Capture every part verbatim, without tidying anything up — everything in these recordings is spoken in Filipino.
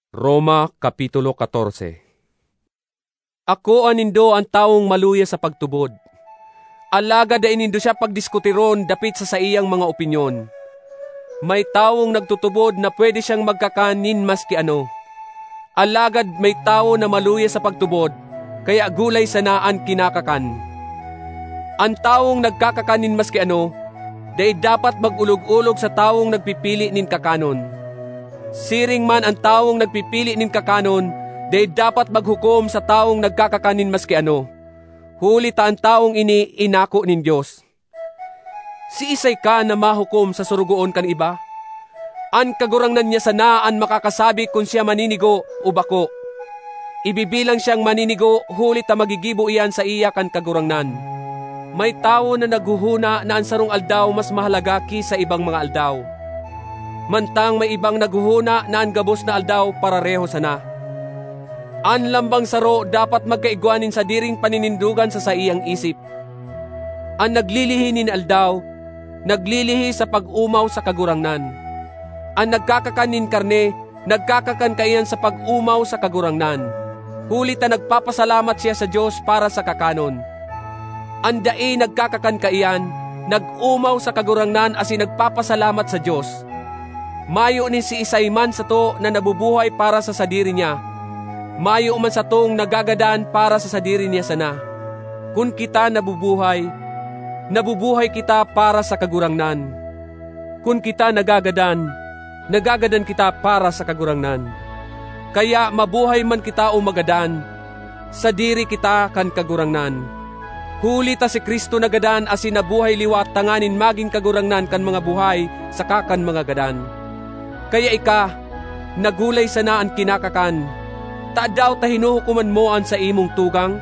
Roma Kapitulo fourteen. Ako anindo ang taong maluya sa pagtubod. Alagad ay inindo siya pagdiskutiron dapit sa sa iyang mga opinyon. May taong nagtutubod na pwede siyang magkakanin maski ano. Alagad may tao na maluya sa pagtubod, kaya gulay sanaan kinakakan. Ang taong nagkakakanin maski ano, day dapat magulog-ulog sa taong nagpipili nin kakanon. Siring man ang taong nagpipili nin kakanon, day dapat maghukom sa taong nagkakakanin maski ano. Huli ta ang taong ini inako nin Diyos. Si isay ka na mahukom sa surugoon kan iba? An kagurangnan niya sanaan makakasabi kung siya maninigo o bako. Ibibilang siyang maninigo, huli ta magigibo iyan sa iya kan kagurangnan. May tao na naghuhuna na ang sarong aldaw mas mahalaga ki sa ibang mga aldaw. Mantang may ibang naghuhuna na ang gabos na aldaw para reho sana. An lambang saro dapat magkaigwanin sa diring paninindugan sa sa iyang isip. Ang naglilihi nin aldaw, naglilihi sa pag-umaw sa kagurangnan. Ang nagkakakanin karne, nagkakakan kaiyan sa pag-umaw sa kagurangnan. Huli ta nagpapasalamat siya sa Diyos para sa kakanon. Ang dai nagkakakan kaiyan, nag-umaw sa kagurangnan asin nagpapasalamat sa Diyos. Mayo ni si isay man sa to na nabubuhay para sa sadiri niya. Mayo man sa tong nagagadaan para sa sadiri niya sana. Kung kita nabubuhay, nabubuhay kita para sa kagurangnan. Kung kita nagagadan, nagagadan kita para sa kagurangnan. Kaya mabuhay man kita o magadan, sadiri kita kan kagurangnan. Huli ta si Kristo nagadan asin nabuhay liwat tanganin maging kagurangnan kan mga buhay sa kakan mga gadan. Kaya ika, nagulay sana ang kinakakan, taadaw ta hinuhukuman mo an sa imong tugang?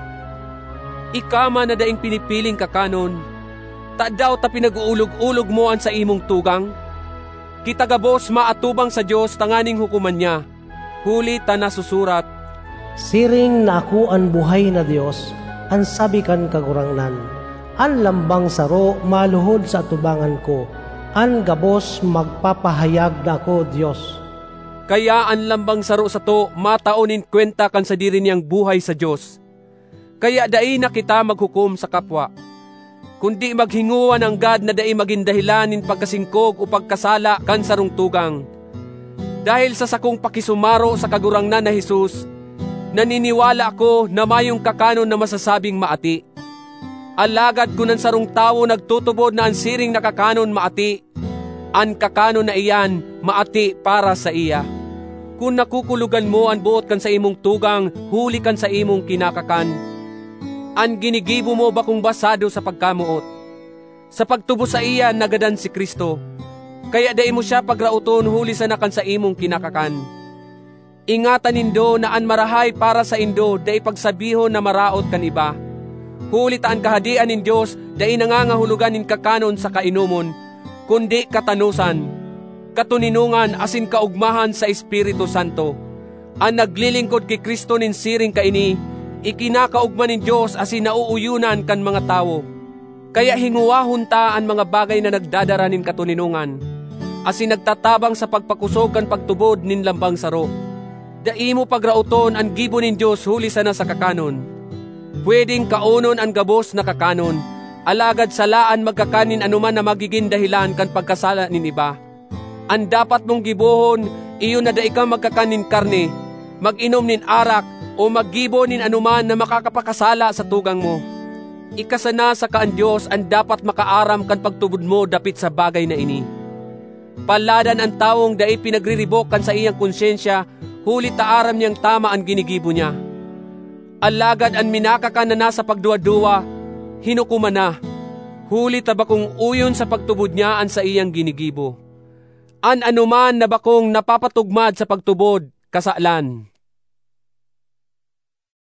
Ika man na daing pinipiling kakanon, taadaw ta pinag-uulog-ulog mo an sa imong tugang? Kitagabos maatubang sa Diyos tanganing hukuman niya, huli ta nasusurat, siring na ako ang buhay na Diyos, ang sabi kan kagurangnan, ang lambang saro maluhod sa atubangan ko, ang gabos magpapahayag na ako Diyos. Kaya ang lambang saro sa to mataunin kwenta kan sa diri niyang buhay sa Diyos. Kaya dai na kita maghukom sa kapwa, kundi maghinguan ang God na dai maging dahilanin pagkasingkog o pagkasala kan sarong tugang. Dahil sa sakong pakisumaro sa kagurangnan na Jesus, naniniwala ako na mayong kakanon na masasabing maati. Alagad kung ang sarong tao nagtutubod na ang siring na kakanon maati, ang kakanon na iyan maati para sa iya. Kung nakukulugan mo ang buot kan sa imong tugang, huli kan sa imong kinakakan, ang ginigibo mo bakong basado sa pagkamuot. Sa pagtubo sa iya nagadan si Kristo, kaya dai mo siya pagrauton huli sa nakan sa imong kinakakan. Ingatan nindo na an marahay para sa indo dai pagsabihon na maraot kan iba. Huli ta ang kahadian nin Diyos dai nangangahulugan nin kakanon sa kainumon, kundi katanusan, katuninungan asin kaugmahan sa Espiritu Santo. Ang naglilingkod kay Kristo nin siring kaini, ikinakaugman nin Diyos asin nauuyunan kan mga tao. Kaya hinguwahon ta ang mga bagay na nagdadara nin katuninungan, asin nagtatabang sa pagpakusog kan pagtubod nin lambang saro. Dai mo pagrauton ang gibo nin Diyos huli sana sa kakanon. Pwedeng kaunon ang gabos na kakanon, alagad salaan magkakanin anuman na magiging dahilan kan pagkasala nin iba. Ang dapat mong gibohon, iyon na da ikaw magkakanin karne, mag-inom nin arak, o maggibo nin anuman na makakapakasala sa tugang mo. Ikasana sa kaan Diyos ang dapat makaaram kan pagtubod mo dapit sa bagay na ini. Paladan ang taong dai pinagriribok kan sa iyang konsyensya, huli taaram niyang tama ang ginigibo niya. Alagad ang minakakan na nasa pagduwa-duwa, hinukuman na, huli tabakong uyon sa pagtubod niya an sa iyang ginigibo. An anuman na bakong napapatugmad sa pagtubod, kasalan.